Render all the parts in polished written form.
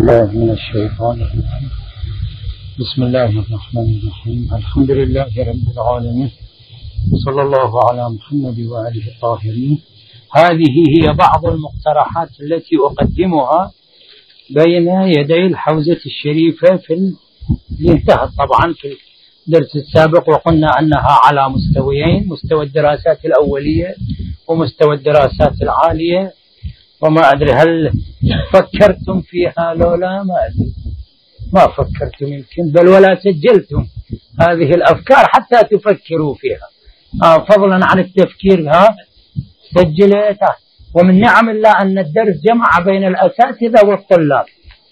الله من الشيطان الرجيم. بسم الله الرحمن الرحيم. الحمد لله رب العالمين، صلى الله على محمد وآله الطاهرين. هذه هي بعض المقترحات التي أقدمها بين يدي الحوزة الشريفة اللي انتهت طبعا في الدرس السابق، وقلنا أنها على مستويين: مستوى الدراسات الأولية ومستوى الدراسات العالية. وما أدري هل فكرتم فيها لو لا، ما أدري، ما فكرتم يمكن، بل ولا سجلتم هذه الأفكار حتى تفكروا فيها. فضلا عن التفكير سجلتها. ومن نعم الله أن الدرس جمع بين الأساتذة والطلاب،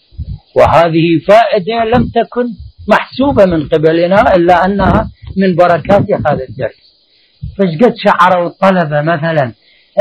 وهذه فائدة لم تكن محسوبة من قبلنا إلا أنها من بركات هذا الدرس. فقد شعروا الطلبة مثلا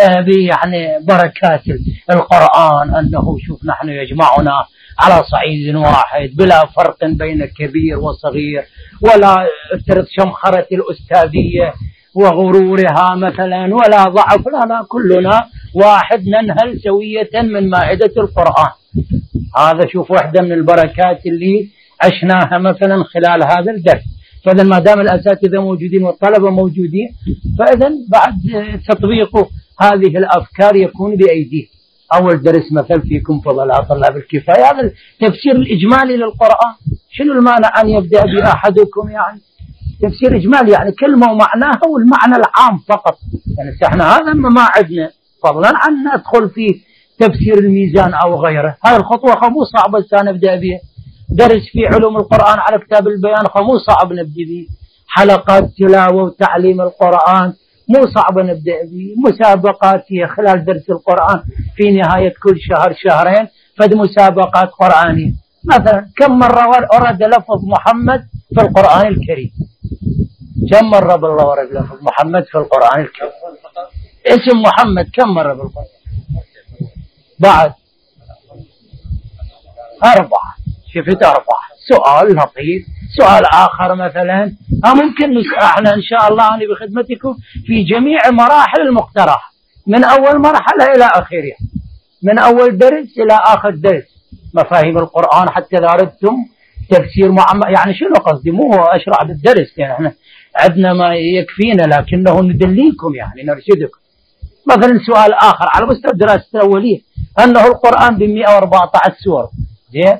يعني بركات القرآن، أنه شوف نحن يجمعنا على صعيد واحد بلا فرق بين كبير وصغير، ولا شمخرة الأستاذية وغرورها مثلا، ولا ضعف، لا كلنا واحد ننهل سوية من مائدة القرآن. هذا شوف واحدة من البركات اللي عشناها مثلا خلال هذا الدرس. فإذا ما دام الأساتذة موجودين والطلبة موجودين، فإذا بعد تطبيق هذه الأفكار يكون بأيديه. أول درس مثل فيكم فضلاء طلاب الكفاية، هذا التفسير الإجمالي للقرآن. شنو المانع أن يبدأ بأحدكم يعني تفسير إجمالي، يعني كلمة ومعناها والمعنى العام فقط. يعني احنا هذا ما عندنا، فضلا عن ندخل في تفسير الميزان أو غيره. هذه الخطوة مو صعبة نبدأ بها. درس في علوم القرآن على كتاب البيان مو صعب نبدأ به. حلقات تلاوة وتعليم القرآن مو صعب نبدأ به. مسابقات هي خلال درس القرآن في نهاية كل شهر شهرين فد مسابقات قرآنية. مثلا كم مرة ورد لفظ محمد في القرآن الكريم؟ كم مرة بالله ورد لفظ محمد في القرآن الكريم؟ اسم محمد كم مرة بالقرآن؟ بعد 4. شفت 4. سؤال لطيف. سؤال آخر مثلا ممكن احنا إن شاء الله أنا بخدمتكم في جميع مراحل المقترح، من أول مرحلة إلى آخرها، من أول درس إلى آخر درس. مفاهيم القرآن حتى إذا أردتم تفسير يعني شنو قصدي، مو أشرح بالدرس، يعني احنا عندنا ما يكفينا، لكنه ندليكم يعني نرشدكم. مثلا سؤال آخر على مستوى الدراسة الأولية، أنه القرآن ب114 سورة، زين،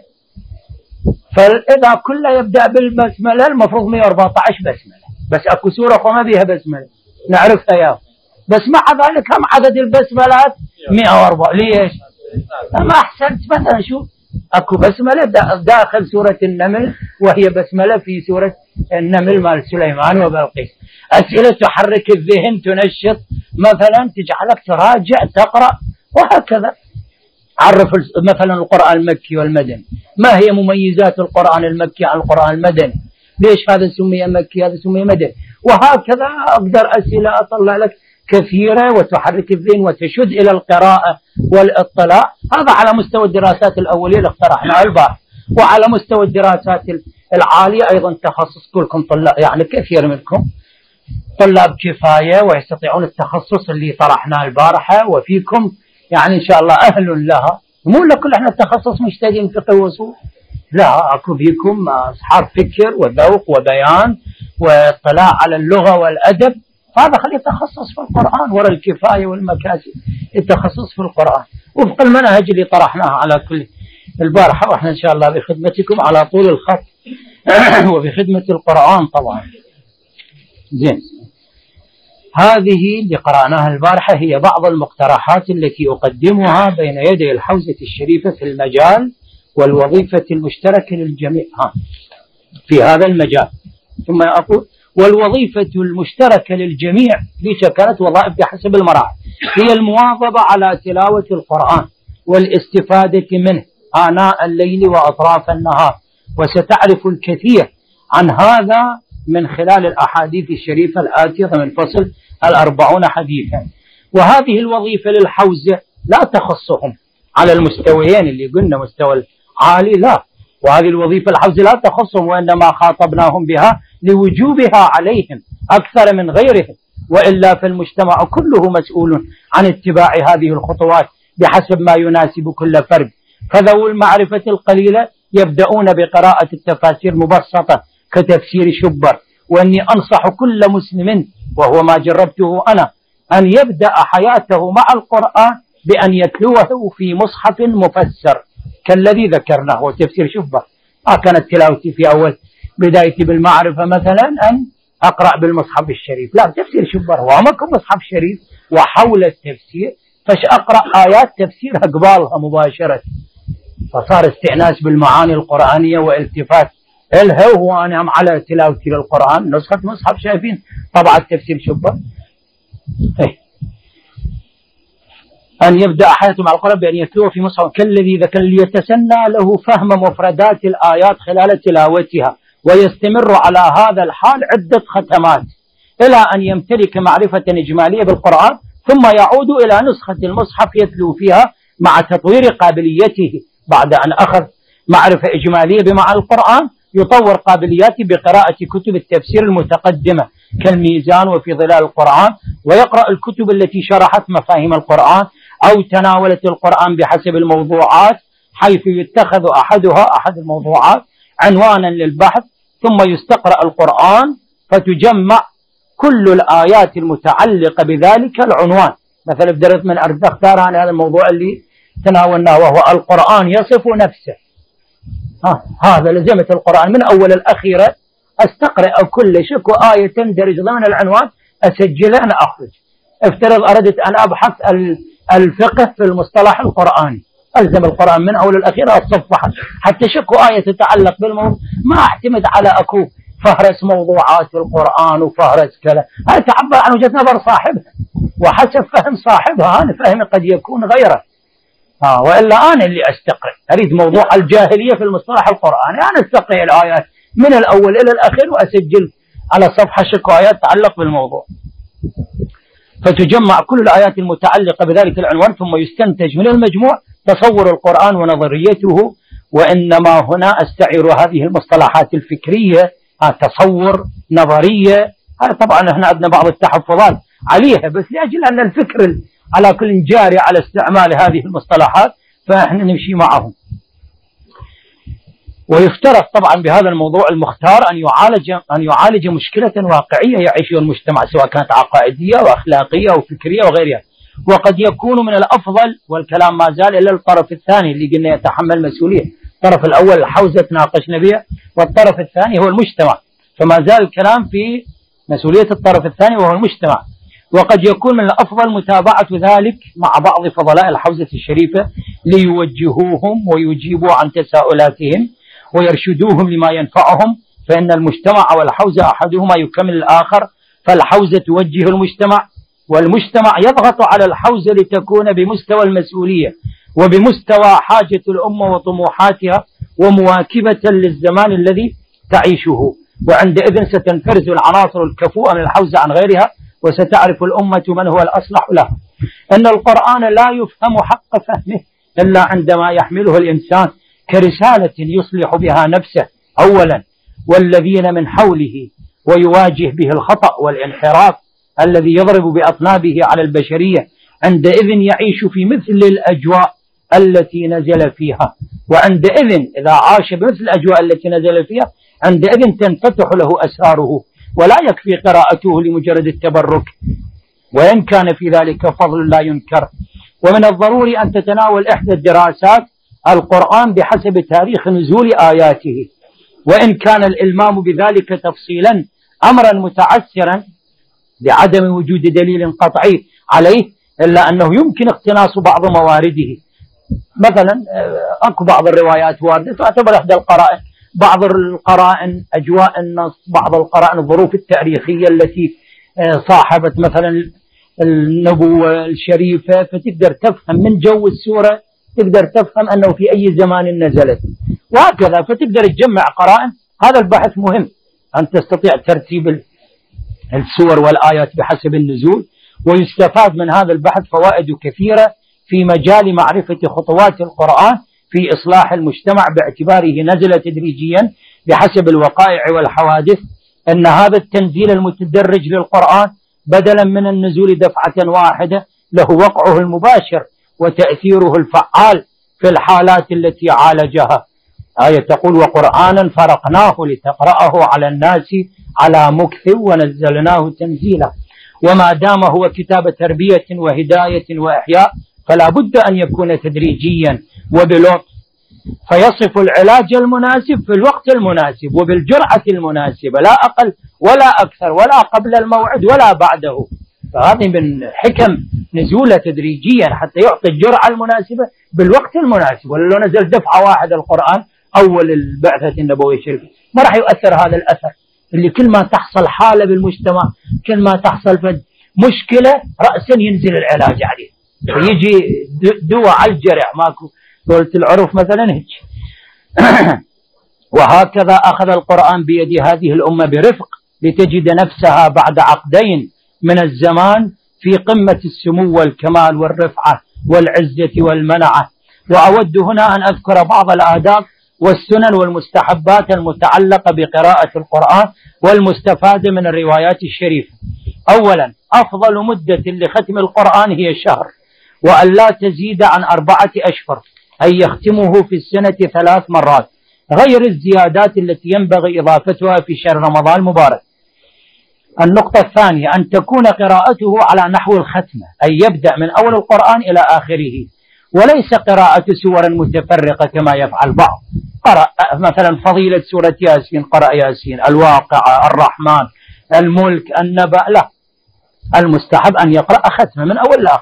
فإذا كله يبدأ بالبسملة المفروض 114 بسملة، بس أكو سورة ما بيها بسملة نعرفها يا، بس مع ذلك هم عدد البسملات 104. ليش؟ ما أحسنت. مثلا شوف، أكو بسملة داخل سورة النمل، وهي بسملة في سورة النمل مال سليمان وبلقيس. أسئلة تحرك الذهن، تنشط، مثلا تجعلك تراجع تقرأ، وهكذا. عرف مثلا القرآن المكي والمدني، ما هي مميزات القرآن المكي عن القرآن المدني؟ ليش هذا سمي مكي هذا سمي مدني؟ وهكذا أقدر أسئلة أطلع لك كثيرة وتحرك الذهن وتشد إلى القراءة والاطلاع. هذا على مستوى الدراسات الأولية اللي اقترحناها البارح. وعلى مستوى الدراسات العالية أيضا تخصص، كلكم طلاب يعني كثير منكم طلاب كفاية ويستطيعون التخصص اللي طرحناه البارحة، وفيكم يعني إن شاء الله أهل لها. مو لكل احنا التخصص مشتاقين فقه وصول، لا، أكو فيكم أصحاب فكر وذوق وبيان واطلاع على اللغة والأدب. هذا خليه يتخصص في القرآن، وراء الكفاية والمكاسب التخصص في القرآن وفق المنهج اللي طرحناها على كل البارحة. وإحنا إن شاء الله بخدمتكم على طول الخط وبخدمة القرآن طبعا. زين، هذه اللي قرأناها البارحة هي بعض المقترحات التي أقدمها بين يدي الحوزة الشريفة في المجال والوظيفة المشتركة للجميع في هذا المجال. ثم أقول والوظيفة المشتركة للجميع، ليش كانت وظائف بحسب المراحل، هي المواظبة على تلاوة القرآن والاستفادة منه آناء الليل وأطراف النهار. وستعرف الكثير عن هذا من خلال الأحاديث الشريفة الآتية من فصل 40 حديثا. وهذه الوظيفة للحوزة لا تخصهم على المستويين اللي قلنا، مستوى العالي لا، وهذه الوظيفة الحوزة لا تخصهم، وإنما خاطبناهم بها لوجوبها عليهم أكثر من غيرهم، وإلا فالمجتمع كله مسؤول عن اتباع هذه الخطوات بحسب ما يناسب كل فرد فذوو المعرفة القليلة يبدأون بقراءة التفاسير مبسطة كتفسير شبر. وأني أنصح كل مسلم، وهو ما جربته أنا، أن يبدأ حياته مع القرآن بأن يتلوه في مصحف مفسر كالذي ذكرناه وتفسير شبر. كانت تلاوتي في أول بدايتي بالمعرفة مثلا أن أقرأ بالمصحف الشريف، لا، تفسير شبر هو ماكو مصحف شريف وحول التفسير، فش أقرأ آيات تفسيرها قبالها مباشرة، فصار استئناس بالمعاني القرآنية والتفات إلها وأنا على تلاوتي للقرآن. نسخة مصحف شايفين طبعا تفسير شبر. أن يبدأ حياته مع القرآن بأن يتلوه في مصحف كالذي ذكر ليتسنى له فهم مفردات الآيات خلال تلاوتها، ويستمر على هذا الحال عدة ختمات إلى أن يمتلك معرفة إجمالية بالقرآن، ثم يعود إلى نسخة المصحف يتلو فيها مع تطوير قابليته. بعد أن أخذ معرفة إجمالية بمعنى القرآن يطور قابلياته بقراءة كتب التفسير المتقدمة كالميزان وفي ظلال القرآن، ويقرأ الكتب التي شرحت مفاهيم القرآن أو تناولت القرآن بحسب الموضوعات، حيث يتخذ أحد الموضوعات عنوانا للبحث، ثم يستقرأ القرآن فتجمع كل الآيات المتعلقة بذلك العنوان. مثلا بدرت من أختار عن هذا الموضوع اللي تناولناه وهو القرآن يصف نفسه. هذا لزمة القرآن من أول الأخيرة أستقرأ كل شك آية تندرج ضمن العنوان أسجلها أنا أخرج. افترض أردت أن أبحث الفقه في المصطلح القرآني، ألزم القرآن من أول الأخيرة الصفحة حتى شك آية تتعلق بالموضوع، ما أعتمد على أكو فهرس موضوعات القرآن وفهرس كذا، هذا تعبر عن وجهة نظر صاحبها وحسب فهم صاحبها، أنا فهمي قد يكون غيره. وإلا أنا اللي أستقرأ، أريد موضوع الجاهلية في المصطلح القرآني، أنا أستقرأ الآيات من الأول إلى الأخير وأسجل على صفحة شك آيات تتعلق بالموضوع، فتجمع كل الآيات المتعلقة بذلك العنوان، ثم يستنتج من المجموع تصور القرآن ونظريته. وإنما هنا أستعير هذه المصطلحات الفكرية، تصور، نظرية، هذا طبعا احنا عندنا بعض التحفظات عليها، بس لأجل أن الفكر على كل جاري على استعمال هذه المصطلحات فاحنا نمشي معهم. ويفترض طبعا بهذا الموضوع المختار أن يعالج مشكلة واقعية يعيشها المجتمع، سواء كانت عقائدية وأخلاقية وفكرية وغيرها. وقد يكون من الأفضل، والكلام ما زال إلى الطرف الثاني اللي قلنا يتحمل مسؤولية، الطرف الأول الحوزة تناقشنا بها، والطرف الثاني هو المجتمع، فما زال الكلام في مسؤولية الطرف الثاني وهو المجتمع. وقد يكون من الأفضل متابعة ذلك مع بعض فضلاء الحوزة الشريفة ليوجهوهم ويجيبوا عن تساؤلاتهم ويرشدوهم لما ينفعهم، فإن المجتمع والحوزة أحدهما يكمل الآخر، فالحوزة توجه المجتمع، والمجتمع يضغط على الحوزة لتكون بمستوى المسؤولية وبمستوى حاجة الأمة وطموحاتها ومواكبة للزمان الذي تعيشه. وعندئذ ستنفرز العناصر الكفؤة من الحوزة عن غيرها، وستعرف الأمة من هو الأصلح لها. أن القرآن لا يفهم حق فهمه إلا عندما يحمله الإنسان كرسالة يصلح بها نفسه أولا والذين من حوله، ويواجه به الخطأ والانحراف الذي يضرب بأطنابه على البشرية. عندئذ يعيش في مثل الأجواء التي نزل فيها، وعندئذ إذا عاش بمثل الأجواء التي نزل فيها عندئذ تنفتح له أسراره، ولا يكفي قراءته لمجرد التبرك، وإن كان في ذلك فضل لا ينكر. ومن الضروري أن تتناول إحدى الدراسات القرآن بحسب تاريخ نزول آياته، وإن كان الإلمام بذلك تفصيلا أمرا متعسرا بعدم وجود دليل قطعي عليه، إلا أنه يمكن اقتناص بعض موارده. مثلا أكو بعض الروايات واردة تعتبر إحدى القرائن، بعض القرائن أجواء النص، بعض القرائن الظروف التاريخية التي صاحبت مثلا النبوة الشريفة، فتقدر تفهم من جو السورة، تقدر تفهم أنه في أي زمان نزلت، وهكذا. فتقدر تجمع قرائن. هذا البحث مهم، أن تستطيع ترتيب السور والآيات بحسب النزول، ويستفاد من هذا البحث فوائد كثيرة في مجال معرفة خطوات القرآن في إصلاح المجتمع، باعتباره نزل تدريجيا بحسب الوقائع والحوادث. أن هذا التنزيل المتدرج للقرآن بدلا من النزول دفعة واحدة له وقعه المباشر وتأثيره الفعال في الحالات التي عالجها. آية تقول: وقرآنا فرقناه لتقرأه على الناس على مكث ونزلناه تنزيلا. وما دام هو كتاب تربية وهداية وإحياء فلا بد أن يكون تدريجيا وبلطف، فيصف العلاج المناسب في الوقت المناسب وبالجرعة المناسبة، لا أقل ولا أكثر، ولا قبل الموعد ولا بعده. فهذه من حكم نزوله تدريجيا حتى يعطي الجرعة المناسبة بالوقت المناسب. ولا لو نزل دفعة واحدة القرآن أول البعثة النبوية الشريفة ما راح يؤثر هذا الأثر اللي كل ما تحصل حالة بالمجتمع، كل ما تحصل مشكلة رأسا ينزل العلاج عليه، يجي دواء على الجرح، ماكو دولة العرف مثلا هيك. وهكذا أخذ القرآن بيد هذه الأمة برفق لتجد نفسها بعد عقدين من الزمان في قمة السمو والكمال والرفعة والعزة والمنعة. وأود هنا أن أذكر بعض الآداب والسنن والمستحبات المتعلقة بقراءة القرآن والمستفادة من الروايات الشريفة. أولا، أفضل مدة لختم القرآن هي شهر، وأن لا تزيد عن 4 أشهر، أي يختمه في السنة 3 مرات، غير الزيادات التي ينبغي إضافتها في شهر رمضان المبارك. النقطة الثانية، أن تكون قراءته على نحو الختمة، أي يبدأ من أول القرآن إلى آخره، وليس قراءة سور متفرقة كما يفعل بعض. قرأ مثلا فضيلة سورة ياسين، قرأ ياسين، الواقعة، الرحمن، الملك، النبأ، لا، المستحب أن يقرأ ختمة من أول لآخر،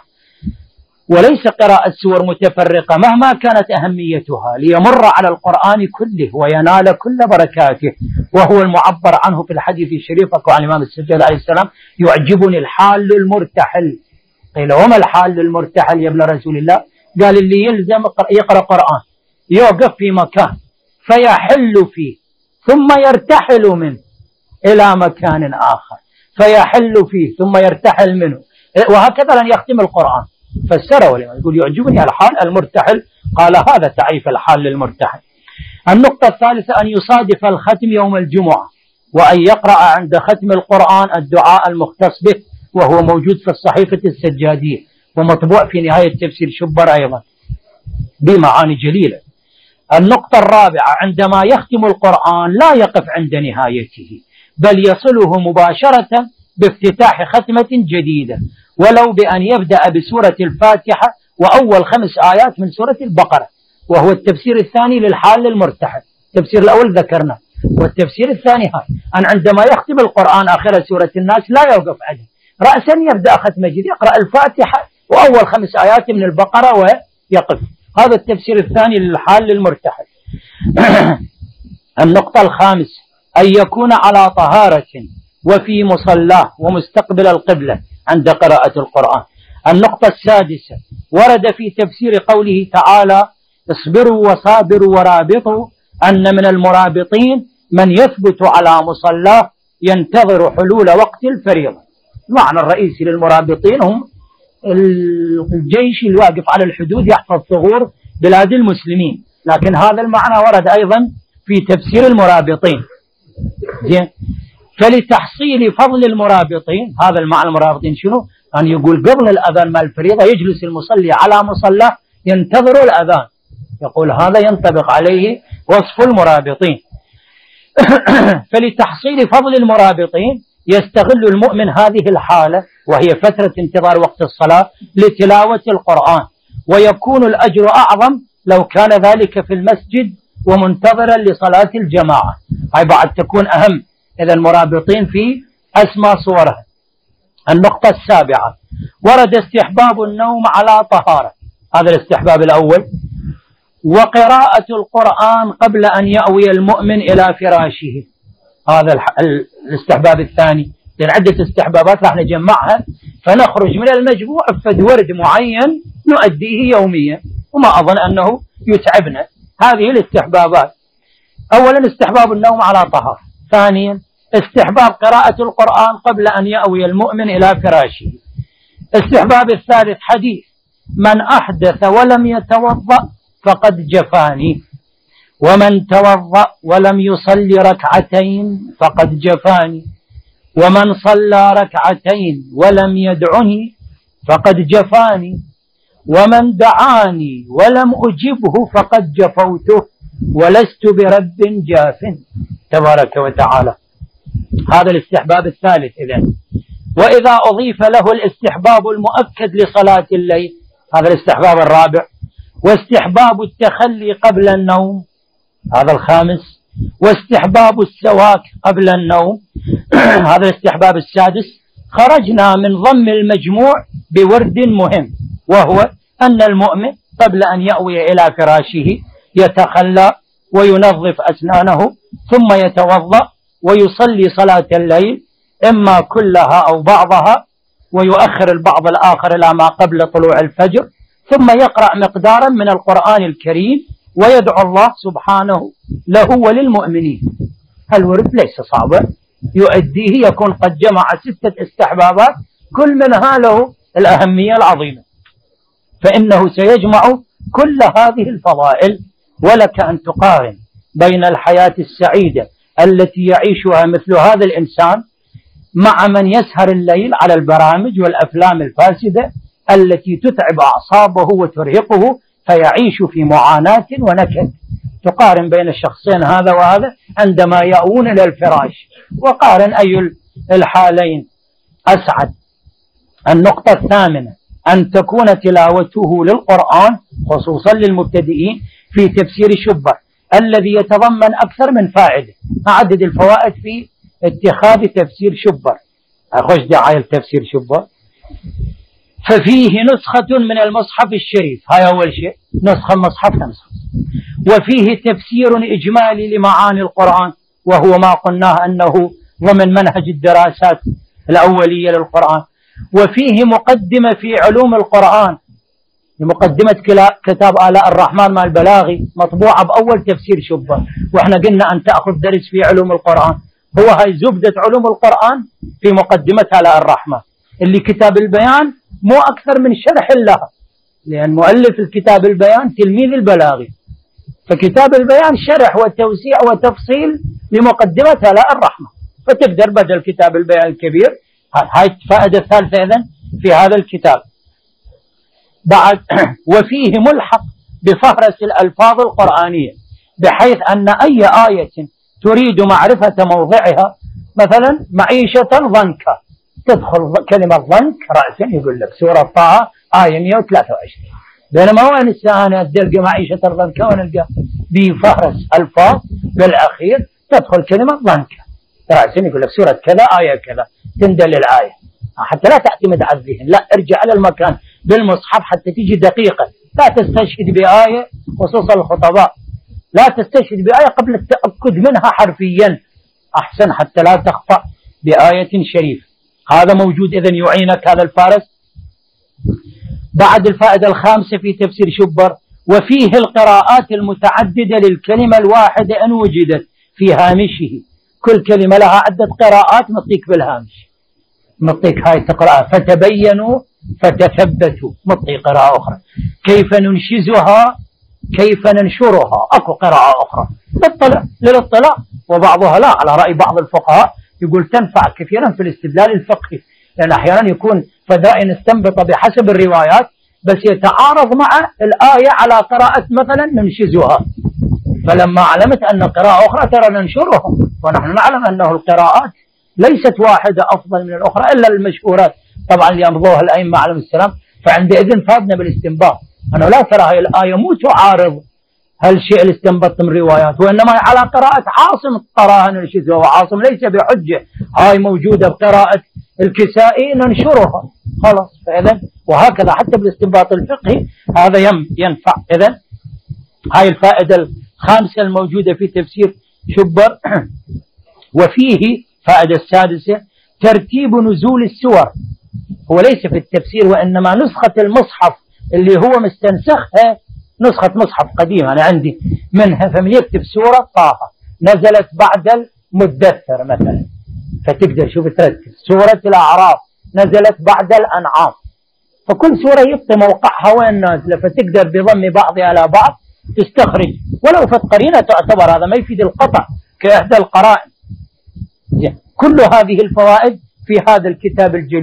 وليس قراءة سور متفرقة مهما كانت أهميتها، ليمر على القرآن كله وينال كل بركاته، وهو المعبر عنه في الحديث الشريف عن الإمام السجاد عليه السلام: يعجبني الحال المرتحل. قيل: وما الحال المرتحل يا ابن رسول الله؟ قال: اللي يلزم يقرأ قرآن، يوقف في مكان فيحل فيه ثم يرتحل منه إلى مكان آخر، فيحل فيه ثم يرتحل منه، وهكذا لن يختم القرآن. فسره لما يقول: يعجبني الحال المرتحل، قال هذا تعريف الحال للمرتحل. النقطة الثالثة، أن يصادف الختم يوم الجمعة، وأن يقرأ عند ختم القرآن الدعاء المختص به، وهو موجود في الصحيفة السجادية ومطبوع في نهاية تفسير شبر أيضا بمعاني جليلة. النقطة الرابعة، عندما يختم القرآن لا يقف عند نهايته، بل يصله مباشرة بافتتاح ختمة جديدة، ولو بأن يبدأ بسورة الفاتحة وأول 5 آيات من سورة البقرة، وهو التفسير الثاني للحال للمرتحل. التفسير الأول ذكرنا، والتفسير الثاني أن عندما يختم القرآن آخر سورة الناس لا يوقف عليه، رأسا يبدأ ختمة جديدة، يقرأ الفاتحة وأول 5 آيات من البقرة ويقف. هذا التفسير الثاني للحال للمرتحل. النقطة الخامسة، أن يكون على طهارة وفي مصلاه ومستقبل القبلة عند قراءة القرآن. النقطة السادسة، ورد في تفسير قوله تعالى: اصبروا وصابروا ورابطوا، أن من المرابطين من يثبت على مصلاه ينتظر حلول وقت الفريضة. المعنى الرئيسي للمرابطين هم الجيش الواقف على الحدود يحفظ ثغور بلاد المسلمين، لكن هذا المعنى ورد أيضا في تفسير المرابطين. زين، فلتحصيل فضل المرابطين، هذا المعنى المرابطين شنو؟ أن يقول قبل الأذان مع الفريضة يجلس المصلي على مصلاه ينتظر الأذان، يقول هذا ينطبق عليه وصف المرابطين. فلتحصيل فضل المرابطين يستغل المؤمن هذه الحالة، وهي فترة انتظار وقت الصلاة، لتلاوة القرآن، ويكون الأجر أعظم لو كان ذلك في المسجد ومنتظرا لصلاة الجماعة. هاي بعد تكون أهم، إذا المرابطين في أسمى صورها. النقطة السابعة، ورد استحباب النوم على طهارة، هذا الاستحباب الأول، وقراءة القرآن قبل أن يأوي المؤمن إلى فراشه، هذا الاستحباب الثاني. لأن عدة استحبابات راح نجمعها فنخرج من المجموع فد ورد معين نؤديه يوميا، وما أظن أنه يتعبنا. هذه الاستحبابات: أولا استحباب النوم على طهارة، ثانيا استحباب قراءة القرآن قبل أن يأوي المؤمن إلى فراشه. استحباب الثالث حديث: من أحدث ولم يتوضأ فقد جفاني، ومن توضأ ولم يصلي ركعتين فقد جفاني، ومن صلى ركعتين ولم يدعني فقد جفاني، ومن دعاني ولم أجبه فقد جفوته ولست برب جاف تبارك وتعالى. هذا الاستحباب الثالث. إذن وإذا أضيف له الاستحباب المؤكد لصلاة الليل، هذا الاستحباب الرابع. واستحباب التخلي قبل النوم، هذا الخامس. واستحباب السواك قبل النوم، هذا الاستحباب السادس. خرجنا من ضم المجموع بورد مهم، وهو أن المؤمن قبل أن يأوي إلى فراشه يتخلى وينظف أسنانه ثم يتوضأ ويصلي صلاة الليل إما كلها أو بعضها، ويؤخر البعض الآخر إلى ما قبل طلوع الفجر، ثم يقرأ مقدارا من القرآن الكريم ويدعو الله سبحانه له وللمؤمنين. الورد ليس صعبا، يؤديه، يكون قد جمع 6 استحبابات كل منها له الأهمية العظيمة، فإنه سيجمع كل هذه الفضائل. ولك أن تقارن بين الحياة السعيدة التي يعيشها مثل هذا الإنسان مع من يسهر الليل على البرامج والأفلام الفاسدة التي تتعب أعصابه وترهقه فيعيش في معاناة ونكد. تقارن بين الشخصين هذا وهذا عندما يأوون إلى الفراش، وقارن أي الحالين أسعد. النقطة الثامنة أن تكون تلاوته للقرآن خصوصا للمبتدئين في تفسير شبر الذي يتضمن أكثر من فائدة. أعدد الفوائد في اتخاذ تفسير شبر. أخش دعاية تفسير شبر. ففيه نسخة من المصحف الشريف، هاي أول شيء، نسخة المصحف نسخة. وفيه تفسير إجمالي لمعاني القرآن، وهو ما قلناه أنه ضمن منهج الدراسات الأولية للقرآن. وفيه مقدمة في علوم القرآن، مقدمة كتاب آلاء الرحمن مع البلاغي مطبوعة بأول تفسير شبر. وإحنا قلنا أن تأخذ درس في علوم القرآن، هو هاي زبدة علوم القرآن في مقدمة آلاء الرحمن، اللي كتاب البيان مو أكثر من شرح لها، لأن مؤلف الكتاب البيان تلميذ البلاغي، فكتاب البيان شرح وتوسيع وتفصيل لمقدمة آلاء الرحمن، فتقدر بدل كتاب البيان الكبير. هاي الفائدة الثالثة إذن في هذا الكتاب. بعد وفيه ملحق بفهرس الألفاظ القرآنية، بحيث أن أي آية تريد معرفة موضعها، مثلا معيشة ضنكا، تدخل كلمة ضنك رأسا يقول لك سورة طه آية 123، بينما وين السنة تلقى معيشة ضنكا ونلقى بفهرس ألفاظ بالأخير تدخل كلمة ضنكا رأسا يقول لك سورة كذا آية كذا، تندل الآية حتى لا تعتمد على الذهن، لا ارجع على المكان بالمصحف حتى تيجي دقيقة. لا تستشهد بآية، خصوصا الخطباء، لا تستشهد بآية قبل التأكد منها حرفيا أحسن حتى لا تخطأ بآية شريف. هذا موجود إذن يعينك هذا الفارس. بعد الفائدة الخامسة في تفسير شبر، وفيه القراءات المتعددة للكلمة الواحدة أن وجدت في هامشه، كل كلمة لها عدة قراءات نعطيك بالهامش، نعطيك هاي تقرأ فتبينوا فتثبتوا، نعطي قراءة أخرى كيف ننشزها كيف ننشرها، أكو قراءة أخرى للاطلاع، وبعضها لا، على رأي بعض الفقهاء يقول تنفع كثيرا في الاستدلال الفقهي، لأن أحيانا يكون فداء نستنبط بحسب الروايات بس يتعارض مع الآية على قراءة مثلا ننشزها، فلما علمت أن قراءة أخرى ترى ننشرها، ونحن نعلم أنه القراءات ليست واحدة أفضل من الأخرى إلا المشهورات طبعا اللي أمضوها الأئمة عليهم السلام، فعندئذ فادنا بالاستنباط أنه لا ترى هاي الآية مو تعارض هالشيء اللي استنبط من روايات، وإنما على قراءة عاصم قراءة ننشزها، وعاصم ليس بحجة، هاي موجودة بقراءة الكسائي ننشرها خلاص. فإذن وهكذا حتى بالاستنباط الفقهي هذا ينفع. إذن هاي الفائدة الخامسة الموجودة في تفسير شبر. وفيه فائدة السادسة ترتيب نزول السور، هو ليس في التفسير وإنما نسخة المصحف اللي هو مستنسخها نسخة مصحف قديمة أنا عندي منها، فمن يكتب سورة طه نزلت بعد المدثر مثلا، فتقدر شوف ترتب سورة الأعراف نزلت بعد الأنعام، فكل سورة يبقى موقعها وين نازلة، فتقدر بضم بعضها على بعض تستخرج ولو في قرينة تعتبر، هذا ما يفيد القطع كإحدى القرائن. كل هذه الفوائد في هذا الكتاب الجليل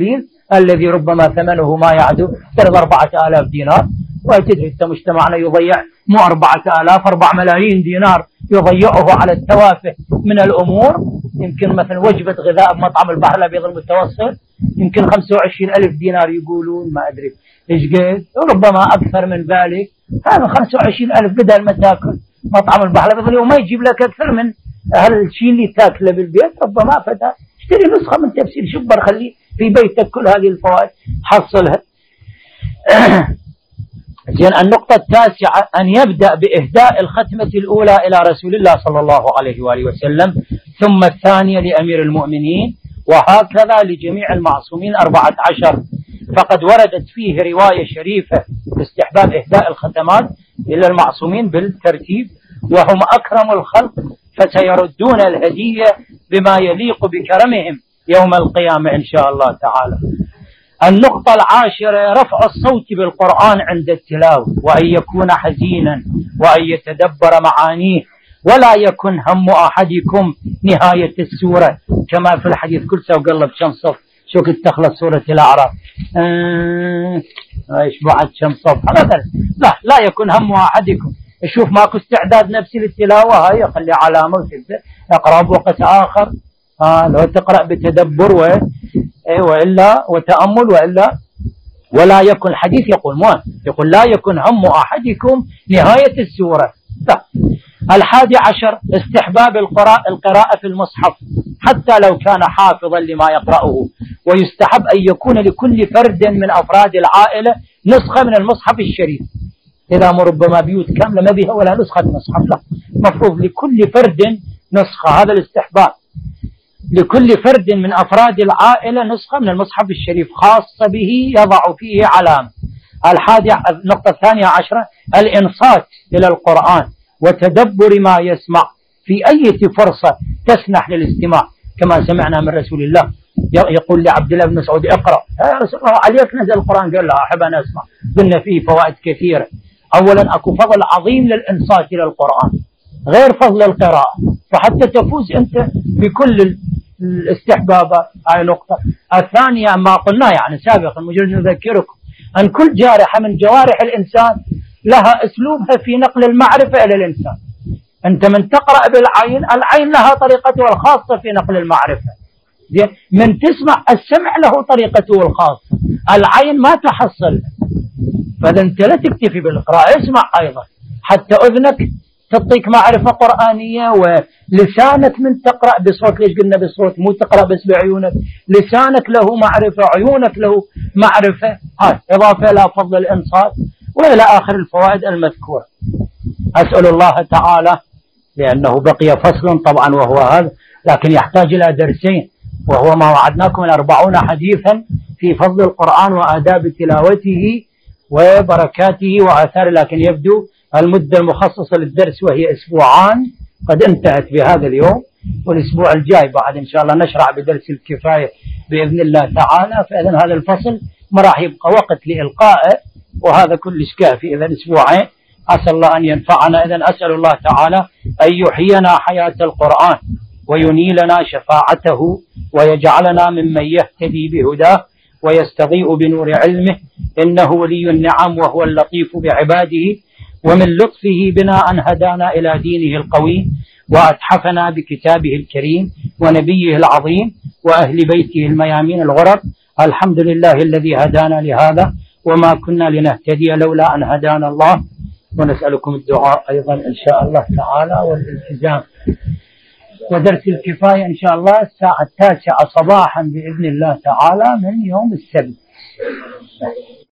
الذي ربما ثمنه ما يعدو 4,000 دينار، وتدري أنت مجتمعنا يضيع مو 4,000 4 ملايين دينار يضيعه على التوافه من الأمور. يمكن مثلا وجبة غذاء بمطعم البحر الأبيض المتوسط يمكن 25,000 دينار يقولون، ما أدري إيش قد، وربما أكثر من ذلك. هذا 25,000 بدل ما تاكل مطعم البحر الأبيض اليوم ما يجيب لك أكثر من هالشيء اللي تاكله بالبيت. ربما فتاة اشتري نسخة من تفسير شبر خليه في بيتك، كل هذه الفوائد حصلها. زين. النقطة التاسعة أن يبدأ بإهداء الختمة الأولى إلى رسول الله صلى الله عليه وآله وسلم، ثم الثانية لأمير المؤمنين، وهكذا لجميع المعصومين 14. فقد وردت فيه رواية شريفة باستحباب إهداء الختمات إلى المعصومين بالترتيب، وهم أكرم الخلق فسيردون الهدية بما يليق بكرمهم يوم القيامة إن شاء الله تعالى. النقطة العاشرة رفع الصوت بالقرآن عند التلاوة، وأن يكون حزينا وأن يتدبر معانيه، ولا يكن هم أحدكم نهاية السورة كما في الحديث كل سو قلب كم صف شو كنت تخلص سورة الأعراف ايش بعد كم صف مثلا. لا يكن هم أحدكم. شوف ماكو استعداد نفسي للتلاوة، هاي خلي علامة وتبدأ اقرأ بوقت آخر. لو تقرأ بتدبر وإلا وتأمل وإلا. ولا يكن الحديث يقول لا يكن هم أحدكم نهاية السورة. لا. 11 استحباب القراءة في المصحف حتى لو كان حافظا لما يقرأه، ويستحب أن يكون لكل فرد من أفراد العائلة نسخة من المصحف الشريف. إذا ربما بيوت كاملة ما بها ولا نسخة مصحف، لا، مفروض لكل فرد نسخة. هذا الاستحباب لكل فرد من أفراد العائلة نسخة من المصحف الشريف خاصة به يضع فيه علامة. النقطة 12 الإنصات إلى القرآن وتدبر ما يسمع في أي فرصة تسنح للاستماع، كما سمعنا من رسول الله يقول لعبد الله بن مسعود اقرأ، يا رسول الله عليك نزل القرآن، قال لا أحب أن أسمع. قلنا فيه فوائد كثيرة. أولا أكو فضل عظيم للإنصات إلى القرآن غير فضل القراءة، فحتى تفوز أنت بكل الاستحبابات. هاي نقطة. الثانية ما قلنا يعني سابقا مجرد نذكركم أن كل جارحة من جوارح الإنسان لها أسلوبها في نقل المعرفة إلى الإنسان. أنت من تقرأ بالعين، العين لها طريقته الخاصة في نقل المعرفة. من تسمع، السمع له طريقته الخاصة، العين ما تحصل. فإذا أنت لا تكتفي بالقراءة، اسمع أيضا حتى أذنك تعطيك معرفة قرآنية، ولسانك من تقرأ بصوت. ليش قلنا بصوت؟ مو تقرأ بس بعيونك، لسانك له معرفة، عيونك له معرفة. هاي إضافة إلى فضل الإنصات وإلى آخر الفوائد المذكورة. أسأل الله تعالى، لأنه بقي فصل طبعا وهو هذا، لكن يحتاج إلى درسين، وهو ما وعدناكم 40 حديثا في فضل القرآن وآداب تلاوته وبركاته وآثاره، لكن يبدو المدة المخصصة للدرس وهي 2 أسبوع قد انتهت بهذا اليوم، والأسبوع الجاي بعد إن شاء الله نشرع بدرس الكفاية بإذن الله تعالى. فإذن هذا الفصل ما راح يبقى وقت لإلقائه، وهذا كلش كافي. إذن 2 أسبوع أسأل الله أن ينفعنا. إذن أسأل الله تعالى أن يحيينا حياة القرآن وينيلنا شفاعته ويجعلنا ممن يهتدي بهداه ويستضيء بنور علمه، إنه ولي النعم وهو اللطيف بعباده. ومن لطفه بنا أن هدانا إلى دينه القويم وأتحفنا بكتابه الكريم ونبيه العظيم وأهل بيته الميامين الغرر. الحمد لله الذي هدانا لهذا وما كنا لنهتدي لولا أن هدانا الله. ونسألكم الدعاء أيضا إن شاء الله تعالى والالتزام. ودرس الكفاية إن شاء الله الساعة 9 صباحا بإذن الله تعالى من يوم السبت.